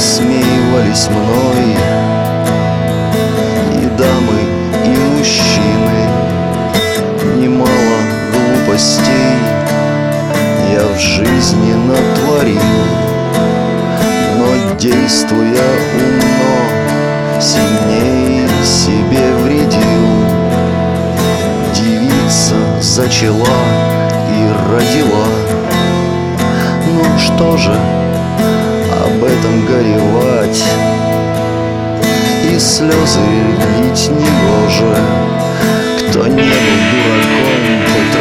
посмеивались мной и дамы, и мужчины. Немало глупостей я в жизни натворил, но, действуя умно, сильней себе вредил. Девица зачала и родила. Ну что же об этом горевать и слезы лить не гоже. Кто не был дураком, тот